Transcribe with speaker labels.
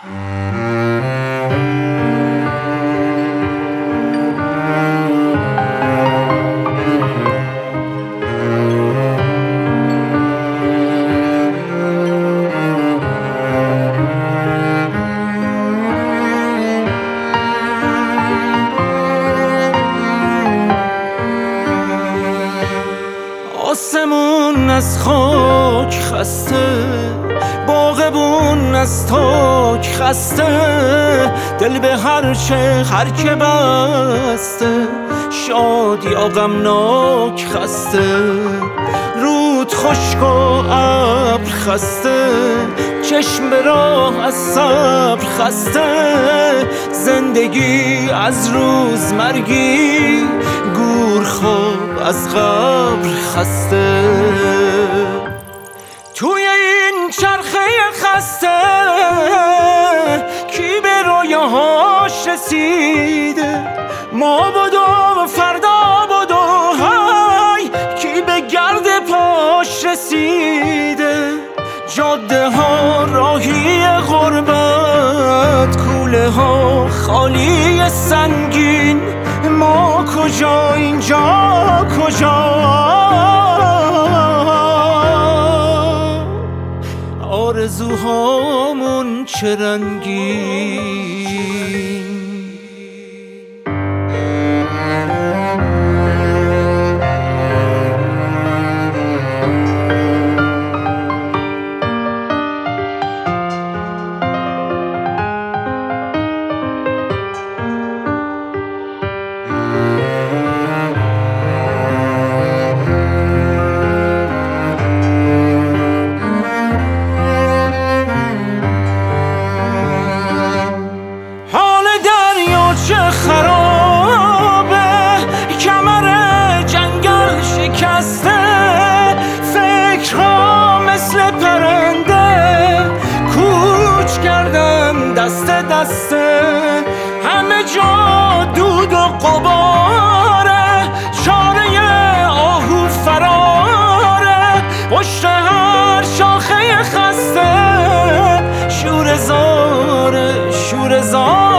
Speaker 1: آسمون از خاک خسته، باغبون از تاک خسته، دل به هرچه بسته، شاد یا غمناک خسته، رود خشک و ابر خسته، چشم به راه از صبر خسته، زندگی از روزمرگی، گور خواب از قبر خسته. توی این چرخه خسته کی به رویاهاش رسیده؟ ما بدو فردا بدو، های کی به گرد پاش رسیده؟ جاده ها راهی غربت، کوله ها خالی سنگین، ما کجا اینجا کجا؟ آرزوهامون چه رنگین. خرابه کمر جنگل شکسته، فکرها مثل پرنده کوچ کردن دست دسته، همه جا دود و غباره، چاره آهو فراره، پشت هر شاخه خسته شوره زاره